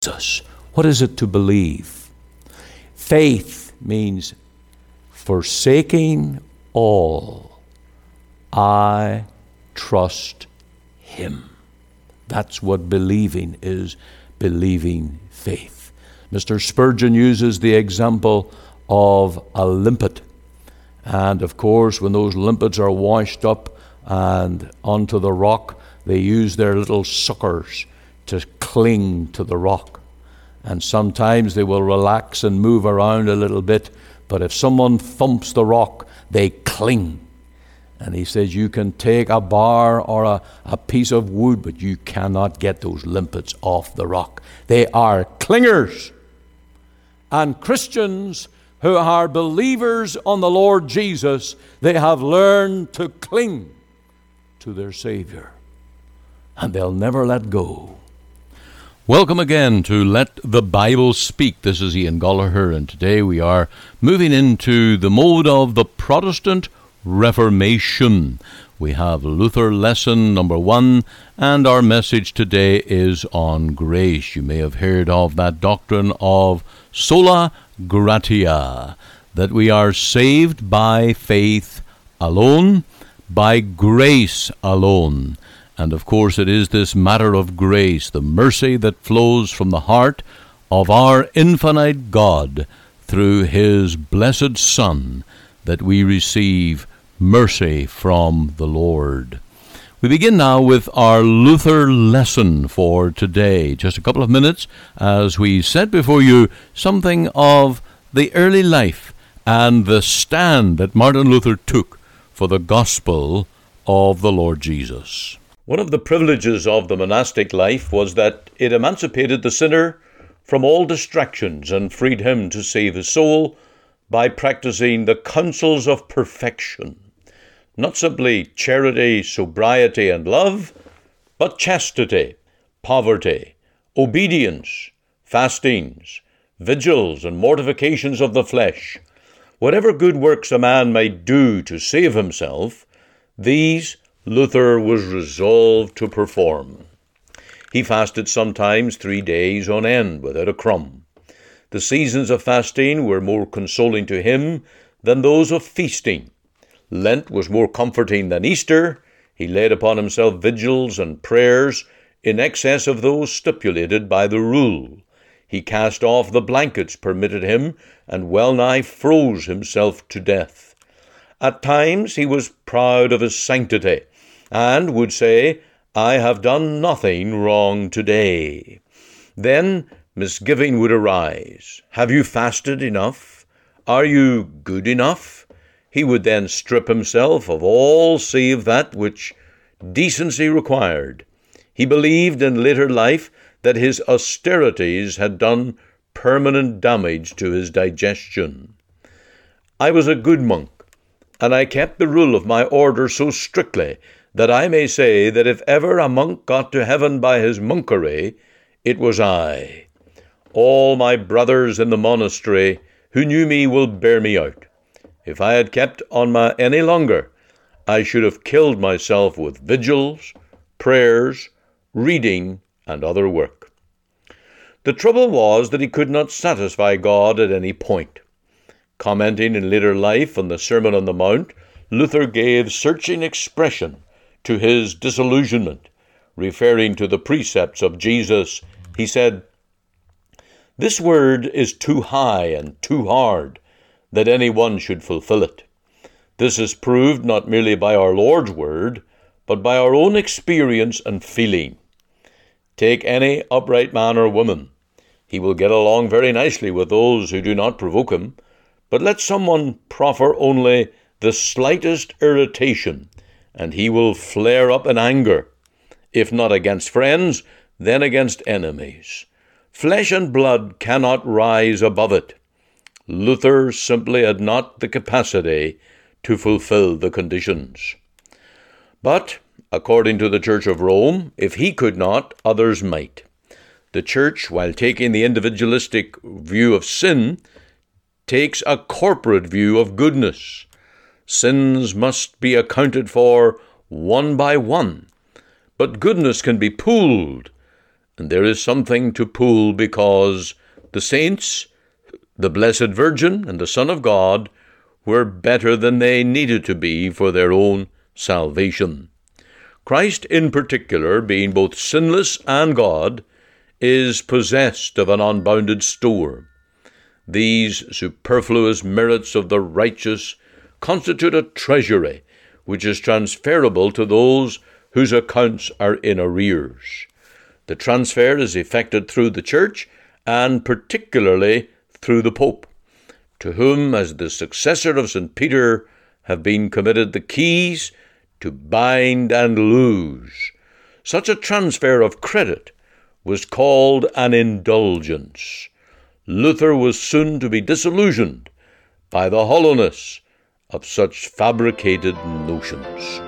Jesus. What is it to believe? Faith means forsaking all. I trust Him. That's what believing is, believing faith. Mr. Spurgeon uses the example of a limpet. And of course, when those limpets are washed up and onto the rock, they use their little suckers to cling to the rock. And sometimes they will relax and move around a little bit, but if someone thumps the rock, they cling. And he says you can take a bar or a piece of wood, but you cannot get those limpets off the rock. They are clingers. And Christians who are believers on the Lord Jesus, they have learned to cling to their Savior. And they'll never let go. Welcome again to Let the Bible Speak. This is Ian Gollaher, and today we are moving into the mode of the Protestant Reformation. We have Luther lesson number 1, and our message today is on grace. You may have heard of that doctrine of sola gratia, that we are saved by faith alone, by grace alone. And of course it is this matter of grace, the mercy that flows from the heart of our infinite God through His blessed Son, that we receive mercy from the Lord. We begin now with our Luther lesson for today. Just a couple of minutes as we set before you something of the early life and the stand that Martin Luther took for the gospel of the Lord Jesus. One of the privileges of the monastic life was that it emancipated the sinner from all distractions and freed him to save his soul by practicing the counsels of perfection. Not simply charity, sobriety, and love, but chastity, poverty, obedience, fastings, vigils, and mortifications of the flesh. Whatever good works a man might do to save himself, these Luther was resolved to perform. He fasted sometimes 3 days on end without a crumb. The seasons of fasting were more consoling to him than those of feasting. Lent was more comforting than Easter. He laid upon himself vigils and prayers in excess of those stipulated by the rule. He cast off the blankets permitted him and well nigh froze himself to death. At times he was proud of his sanctity and would say, "I have done nothing wrong today." Then misgiving would arise. Have you fasted enough? Are you good enough? He would then strip himself of all save that which decency required. He believed in later life that his austerities had done permanent damage to his digestion. I was a good monk, and I kept the rule of my order so strictly that I may say that if ever a monk got to heaven by his monkery, it was I. All my brothers in the monastery who knew me will bear me out. If I had kept on any longer, I should have killed myself with vigils, prayers, reading, and other work. The trouble was that he could not satisfy God at any point. Commenting in later life on the Sermon on the Mount, Luther gave searching expression to his disillusionment. Referring to the precepts of Jesus, he said, "This word is too high and too hard that any one should fulfill it. This is proved not merely by our Lord's word, but by our own experience and feeling. Take any upright man or woman. He will get along very nicely with those who do not provoke him, but let someone proffer only the slightest irritation, and he will flare up in anger, if not against friends, then against enemies. Flesh and blood cannot rise above it." Luther simply had not the capacity to fulfill the conditions. But, according to the Church of Rome, if he could not, others might. The Church, while taking the individualistic view of sin, takes a corporate view of goodness. Sins must be accounted for one by one, but goodness can be pooled, And there is something to pull, because the saints, the Blessed Virgin, and the Son of God were better than they needed to be for their own salvation. Christ in particular, being both sinless and God, is possessed of an unbounded store. These superfluous merits of the righteous constitute a treasury which is transferable to those whose accounts are in arrears. The transfer is effected through the Church, and particularly through the Pope, to whom, as the successor of St. Peter, have been committed the keys to bind and loose. Such a transfer of credit was called an indulgence. Luther was soon to be disillusioned by the hollowness of such fabricated notions.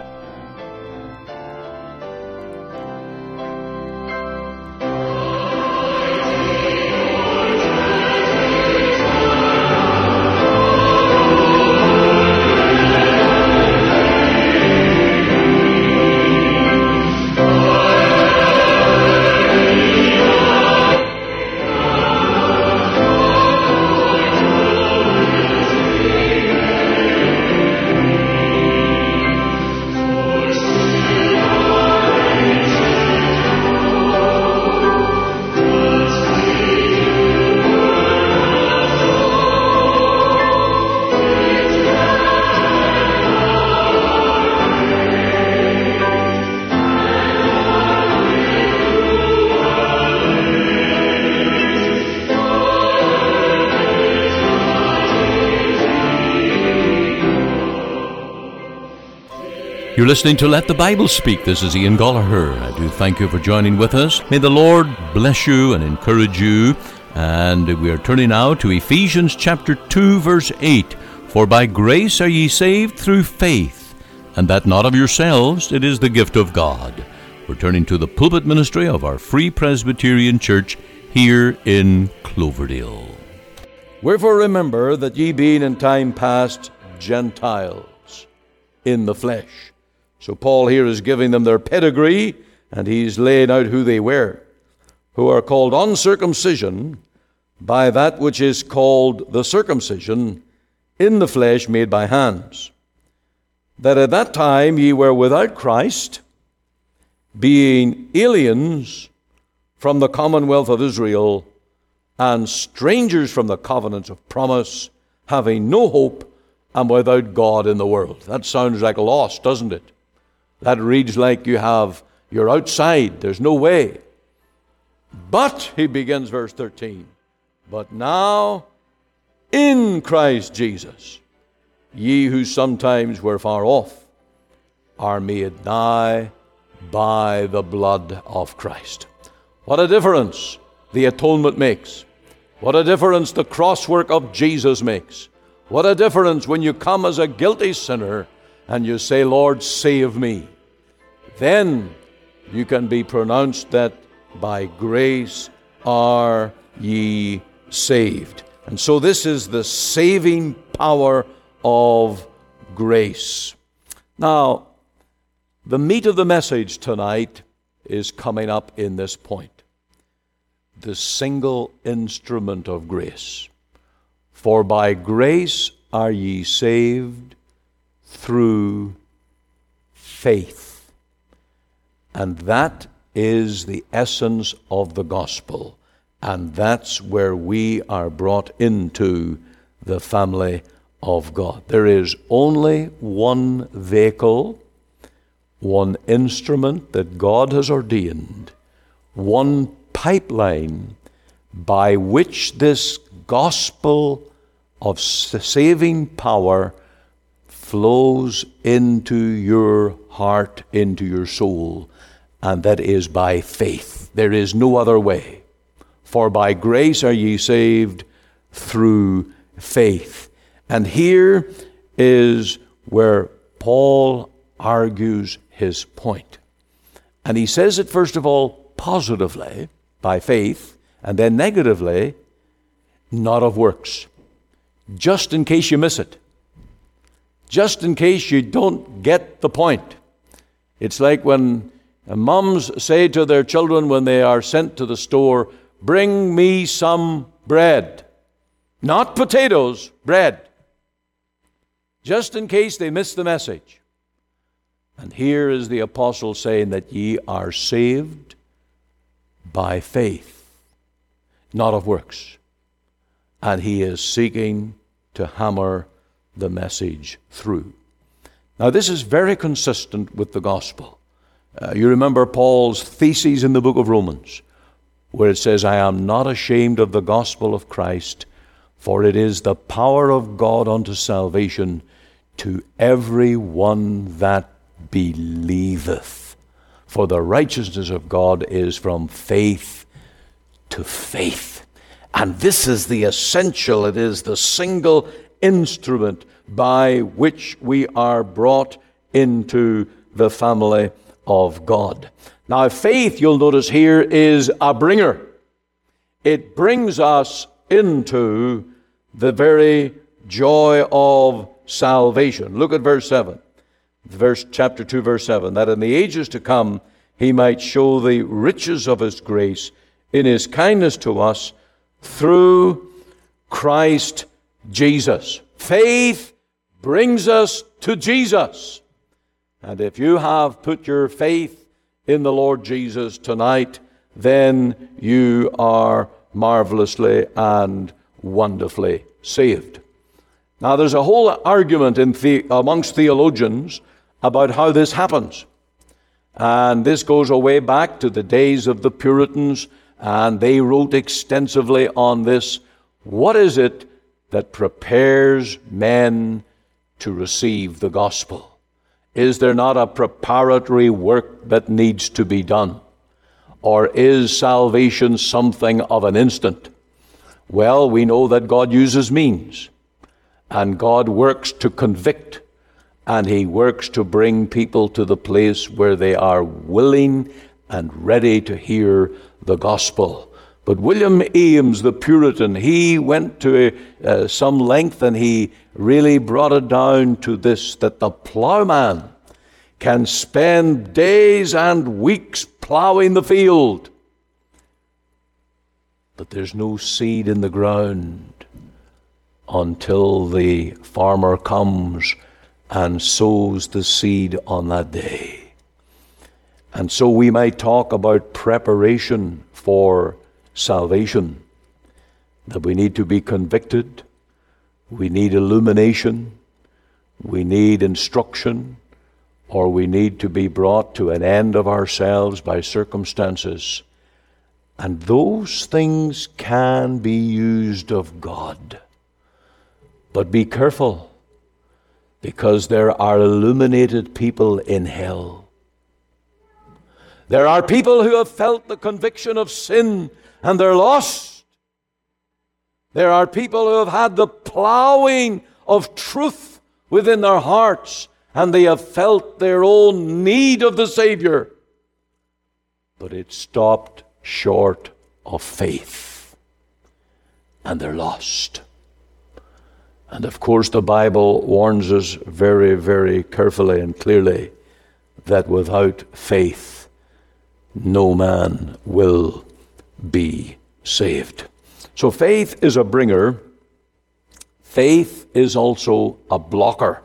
You're listening to Let the Bible Speak. This is Ian Gallagher. I do thank you for joining with us. May the Lord bless you and encourage you. And we are turning now to Ephesians chapter 2, verse 8. For by grace are ye saved through faith, and that not of yourselves, it is the gift of God. We're turning to the pulpit ministry of our Free Presbyterian Church here in Cloverdale. Wherefore remember that ye being in time past Gentiles in the flesh. So Paul here is giving them their pedigree, and he's laying out who they were, who are called uncircumcision by that which is called the circumcision in the flesh made by hands. That at that time ye were without Christ, being aliens from the commonwealth of Israel, and strangers from the covenants of promise, having no hope, and without God in the world. That sounds like lost, doesn't it? That reads like you're outside, there's no way. But, he begins verse 13, but now in Christ Jesus, ye who sometimes were far off, are made nigh by the blood of Christ. What a difference the atonement makes. What a difference the crosswork of Jesus makes. What a difference when you come as a guilty sinner and you say, Lord, save me. Then you can be pronounced that by grace are ye saved. And so this is the saving power of grace. Now, the meat of the message tonight is coming up in this point. The single instrument of grace. For by grace are ye saved through faith. And that is the essence of the gospel. And that's where we are brought into the family of God. There is only one vehicle, one instrument that God has ordained, one pipeline by which this gospel of saving power flows into your heart, into your soul, and that is by faith. There is no other way. For by grace are ye saved through faith. And here is where Paul argues his point. And he says it first of all positively, by faith, and then negatively, not of works. Just in case you miss it. Just in case you don't get the point. It's like when And moms say to their children when they are sent to the store, bring me some bread. Not potatoes, bread. Just in case they miss the message. And here is the apostle saying that ye are saved by faith, not of works. And he is seeking to hammer the message through. Now this is very consistent with the gospel. You remember Paul's thesis in the book of Romans, where it says, I am not ashamed of the gospel of Christ, for it is the power of God unto salvation to every one that believeth. For the righteousness of God is from faith to faith. And this is the essential, it is the single instrument by which we are brought into the family of God. Now, faith, you'll notice here, is a bringer. It brings us into the very joy of salvation. Look at verse 7. Chapter 2, verse 7. That in the ages to come he might show the riches of his grace in his kindness to us through Christ Jesus. Faith brings us to Jesus. And if you have put your faith in the Lord Jesus tonight, then you are marvelously and wonderfully saved. Now there's a whole argument amongst theologians about how this happens. And this goes way back to the days of the Puritans, and they wrote extensively on this. What is it that prepares men to receive the gospel? Is there not a preparatory work that needs to be done? Or is salvation something of an instant? Well, we know that God uses means, and God works to convict, and he works to bring people to the place where they are willing and ready to hear the gospel. But William Ames, the Puritan, he went to some length, and he really brought it down to this, that the plowman can spend days and weeks plowing the field, but there's no seed in the ground until the farmer comes and sows the seed on that day. And so we might talk about preparation for salvation, that we need to be convicted, we need illumination, we need instruction, or we need to be brought to an end of ourselves by circumstances. And those things can be used of God. But be careful, because there are illuminated people in hell. There are people who have felt the conviction of sin and they're lost. There are people who have had the plowing of truth within their hearts, and they have felt their own need of the Savior. But it stopped short of faith, and they're lost. And of course the Bible warns us very, very carefully and clearly that without faith no man will be saved. So faith is a bringer. Faith is also a blocker.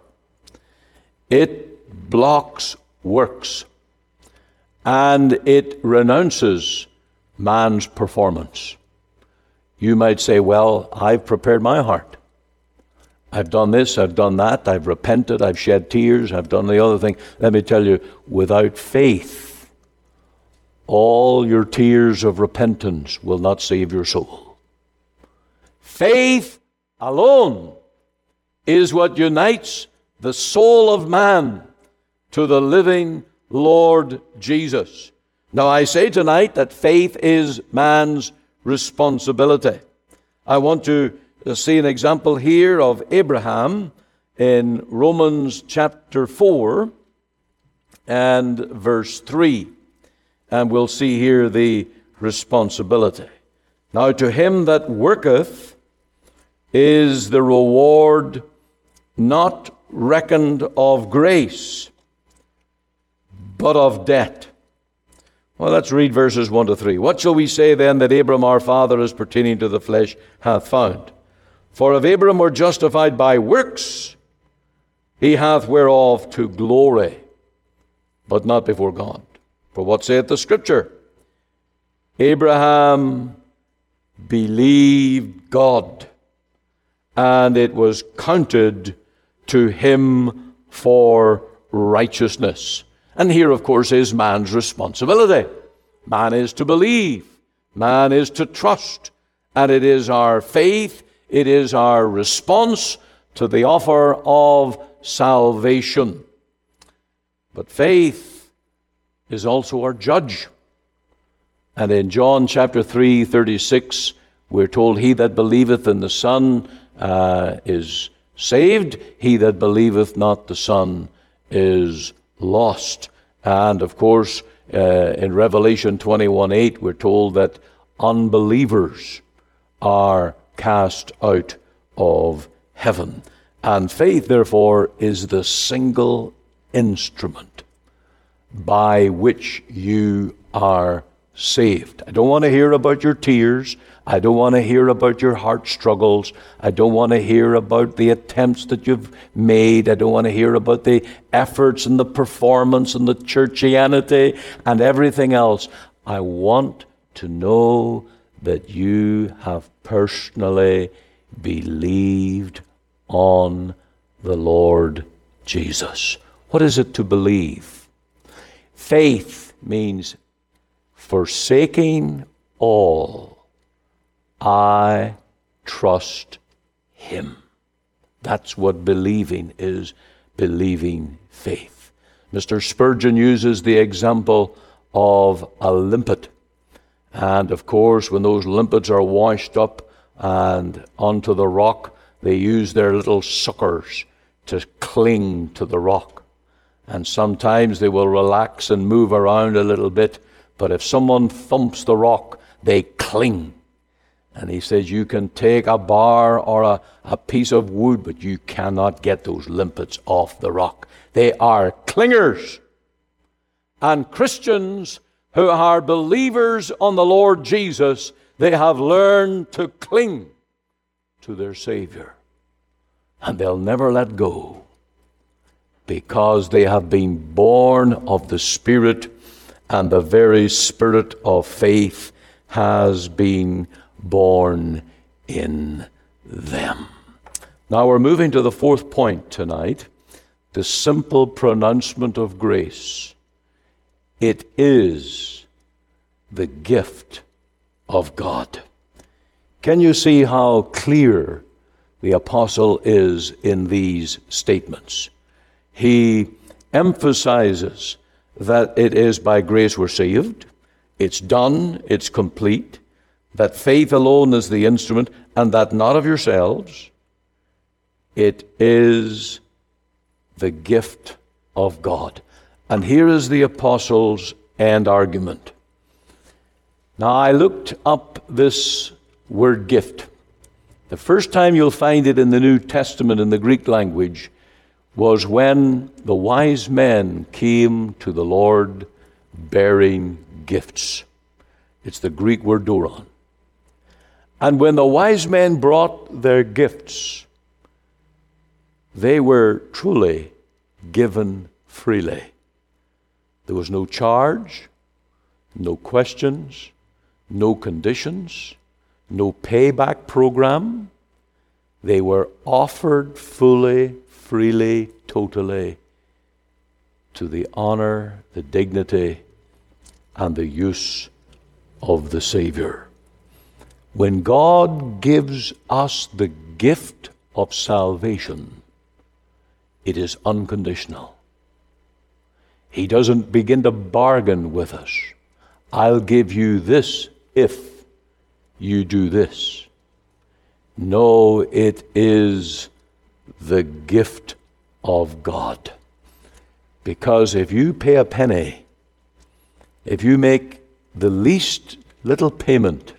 It blocks works, and it renounces man's performance. You might say, well, I've prepared my heart. I've done this, I've done that, I've repented, I've shed tears, I've done the other thing. Let me tell you, without faith, all your tears of repentance will not save your soul. Faith alone is what unites the soul of man to the living Lord Jesus. Now I say tonight that faith is man's responsibility. I want to see an example here of Abraham in Romans chapter 4 and verse 3. And we'll see here the responsibility. Now to him that worketh is the reward not reckoned of grace, but of debt. Well, let's read verses 1 to 3. What shall we say then that Abram our father, as pertaining to the flesh, hath found? For if Abram were justified by works, he hath whereof to glory, but not before God. For what saith the Scripture? Abraham believed God, and it was counted to him for righteousness. And here, of course, is man's responsibility. Man is to believe. Man is to trust. And it is our faith, it is our response to the offer of salvation. But faith is also our judge. And in John chapter 3:36, we're told, he that believeth in the Son is saved. He that believeth not the Son is lost. And of course, in Revelation 21:8, we're told that unbelievers are cast out of heaven. And faith, therefore, is the single instrument by which you are saved. I don't want to hear about your tears. I don't want to hear about your heart struggles. I don't want to hear about the attempts that you've made. I don't want to hear about the efforts and the performance and the churchianity and everything else. I want to know that you have personally believed on the Lord Jesus. What is it to believe? Faith means forsaking all, I trust him. That's what believing is, believing faith. Mr. Spurgeon uses the example of a limpet. And of course, when those limpets are washed up and onto the rock, they use their little suckers to cling to the rock. And sometimes they will relax and move around a little bit, but if someone thumps the rock, they cling. And he says, you can take a bar or a piece of wood, but you cannot get those limpets off the rock. They are clingers. And Christians who are believers on the Lord Jesus, they have learned to cling to their Savior. And they'll never let go, because they have been born of the Spirit, and the very Spirit of faith has been born in them. Now we're moving to the fourth point tonight, the simple pronouncement of grace. It is the gift of God. Can you see how clear the apostle is in these statements? He emphasizes that it is by grace we're saved. It's done, it's complete. That faith alone is the instrument, and that not of yourselves. It is the gift of God. And here is the apostle's end argument. Now, I looked up this word gift. The first time you'll find it in the New Testament in the Greek language was when the wise men came to the Lord bearing gifts. It's the Greek word doron. And when the wise men brought their gifts, they were truly given freely. There was no charge, no questions, no conditions, no payback program. They were offered fully, freely, totally, to the honor, the dignity, and the use of the Savior. When God gives us the gift of salvation, it is unconditional. He doesn't begin to bargain with us. I'll give you this if you do this. No, it is the gift of God. Because if you pay a penny, if you make the least little payment,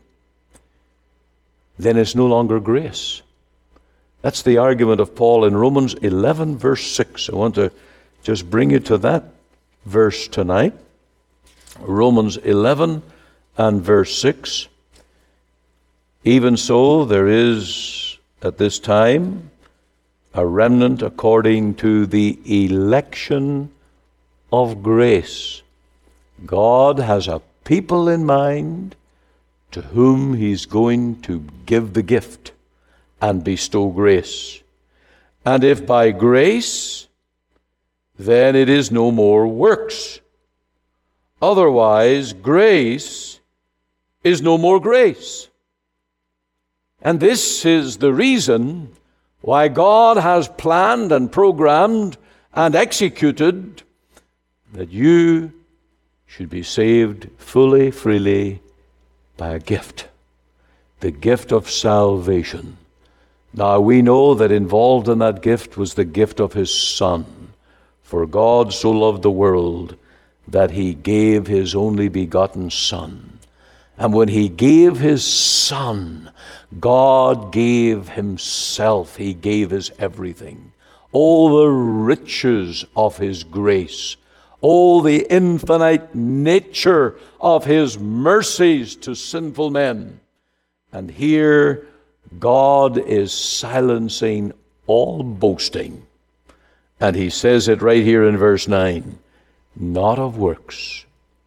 then it's no longer grace. That's the argument of Paul in Romans 11, verse 6. I want to just bring you to that verse tonight. Romans 11 and verse 6. Even so, there is at this time a remnant according to the election of grace. God has a people in mind to whom he's going to give the gift and bestow grace. And if by grace, then it is no more works. Otherwise, grace is no more grace. And this is the reason why God has planned and programmed and executed that you should be saved fully, freely by a gift, the gift of salvation. Now we know that involved in that gift was the gift of his Son. For God so loved the world that he gave his only begotten Son. And when he gave his Son, God gave himself. He gave his everything. All the riches of his grace, all the infinite nature of his mercies to sinful men. And here God is silencing all boasting. And he says it right here in verse 9, not of works,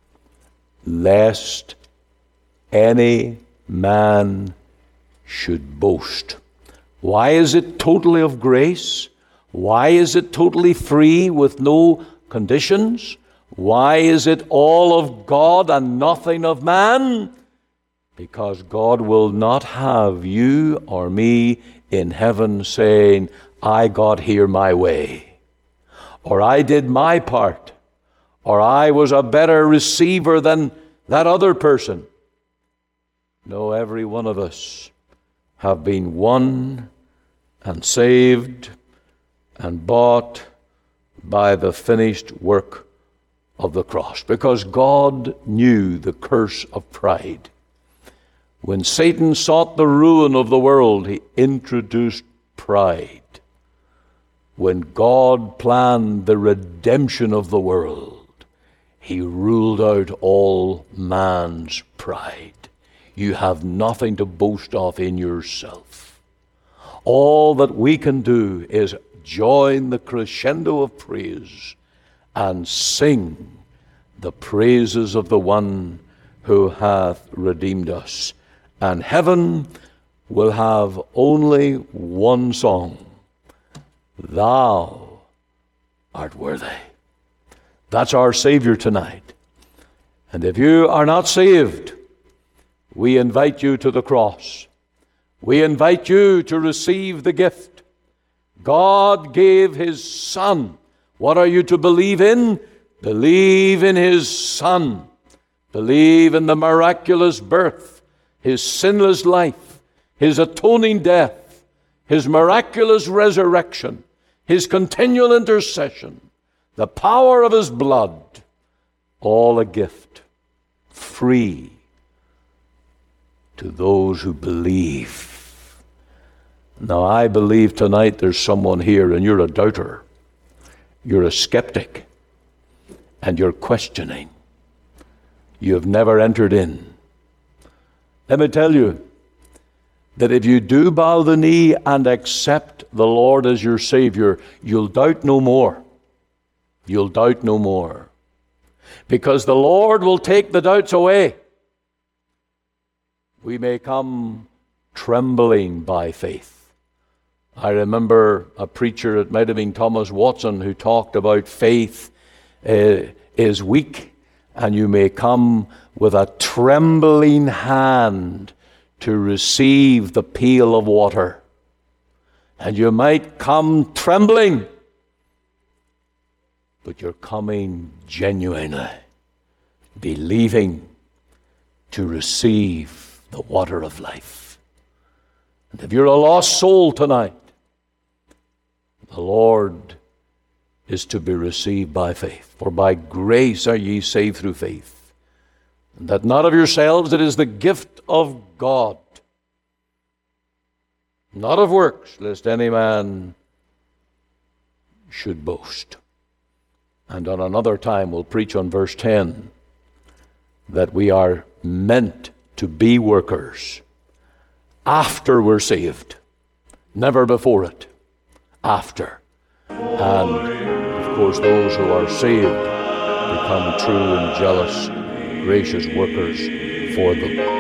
lest any man should boast. Why is it totally of grace? Why is it totally free with no conditions? Why is it all of God and nothing of man? Because God will not have you or me in heaven saying, I got here my way, or I did my part, or I was a better receiver than that other person. No, every one of us have been won and saved and bought by the finished work of the cross, because God knew the curse of pride. When Satan sought the ruin of the world, he introduced pride. When God planned the redemption of the world, he ruled out all man's pride. You have nothing to boast of in yourself. All that we can do is join the crescendo of praise and sing the praises of the one who hath redeemed us. And heaven will have only one song. Thou art worthy. That's our Savior tonight. And if you are not saved, we invite you to the cross. We invite you to receive the gift. God gave his Son. What are you to believe in? Believe in his Son. Believe in the miraculous birth, his sinless life, his atoning death, his miraculous resurrection, his continual intercession, the power of his blood, all a gift, free to those who believe. Now, I believe tonight there's someone here and you're a doubter, you're a skeptic, and you're questioning. You have never entered in. Let me tell you that if you do bow the knee and accept the Lord as your Savior, you'll doubt no more. You'll doubt no more. Because the Lord will take the doubts away. We may come trembling by faith. I remember a preacher, it might have been Thomas Watson, who talked about faith is weak, and you may come with a trembling hand to receive the pail of water. And you might come trembling, but you're coming genuinely, believing to receive the water of life. And if you're a lost soul tonight, the Lord is to be received by faith. For by grace are ye saved through faith, and that not of yourselves, it is the gift of God, not of works, lest any man should boast. And on another time we'll preach on verse 10. that we are meant to be workers after we're saved. Never before it, after. And, of course, those who are saved become true and jealous, gracious workers for them.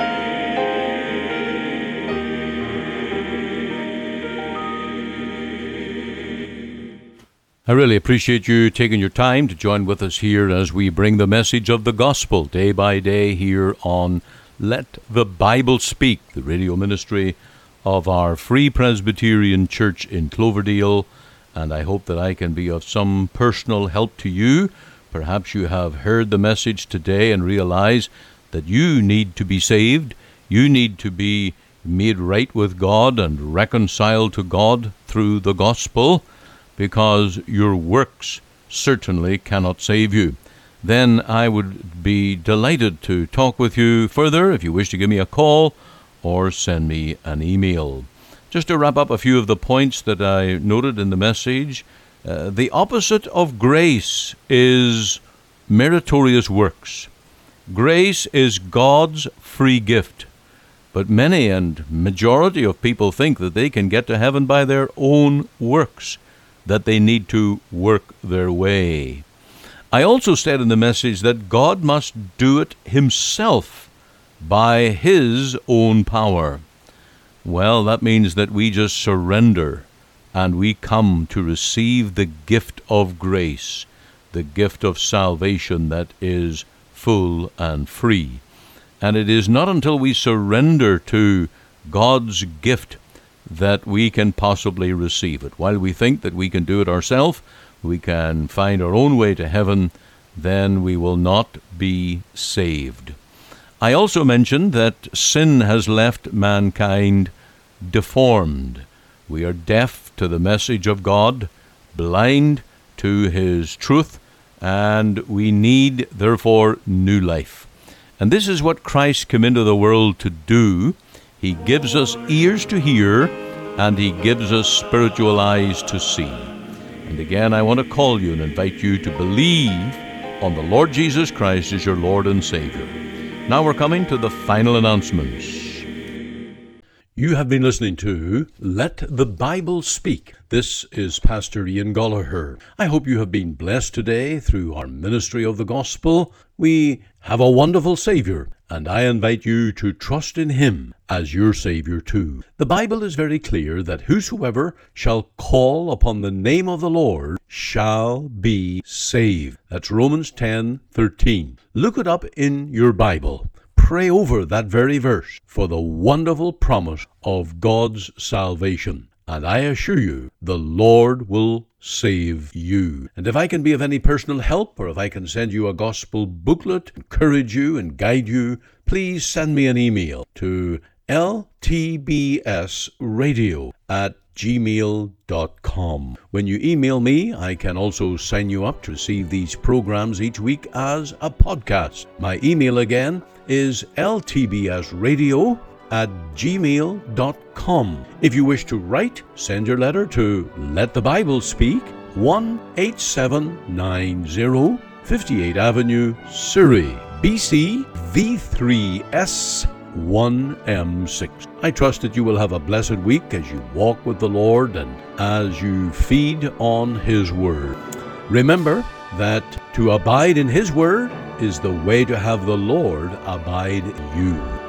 I really appreciate you taking your time to join with us here as we bring the message of the gospel day by day here on Let the Bible Speak, the radio ministry of our Free Presbyterian Church in Cloverdale. And I hope that I can be of some personal help to you. Perhaps you have heard the message today and realize that you need to be saved. You need to be made right with God and reconciled to God through the gospel, because your works certainly cannot save you. Then I would be delighted to talk with you further if you wish to give me a call or send me an email. Just to wrap up a few of the points that I noted in the message, the opposite of grace is meritorious works. Grace is God's free gift, but many and majority of people think that they can get to heaven by their own works, that they need to work their way. I also said in the message that God must do it himself by his own power. Well, that means that we just surrender and we come to receive the gift of grace, the gift of salvation that is full and free. And it is not until we surrender to God's gift that we can possibly receive it. While we think that we can do it ourselves, we can find our own way to heaven, then we will not be saved. I also mentioned that sin has left mankind deformed. We are deaf to the message of God, blind to his truth, and we need, therefore, new life. And this is what Christ came into the world to do. He gives us ears to hear, and he gives us spiritual eyes to see. And again, I want to call you and invite you to believe on the Lord Jesus Christ as your Lord and Savior. Now we're coming to the final announcements. You have been listening to Let the Bible Speak. This is Pastor Ian Gollaher. I hope you have been blessed today through our ministry of the gospel. We have a wonderful Savior, and I invite you to trust in him as your Savior too. The Bible is very clear that whosoever shall call upon the name of the Lord shall be saved. That's Romans 10:13. Look it up in your Bible. Pray over that very verse for the wonderful promise of God's salvation. And I assure you, the Lord will save you. And if I can be of any personal help, or if I can send you a gospel booklet, encourage you and guide you, please send me an email to ltbsradio@gmail.com. When you email me, I can also sign you up to receive these programs each week as a podcast. My email again is ltbsradio@gmail.com. If you wish to write, send your letter to Let the Bible Speak, 18790 58th Avenue, Surrey, BC, V3S 1M6. I trust that you will have a blessed week as you walk with the Lord and as you feed on his word. Remember that to abide in his word is the way to have the Lord abide in you.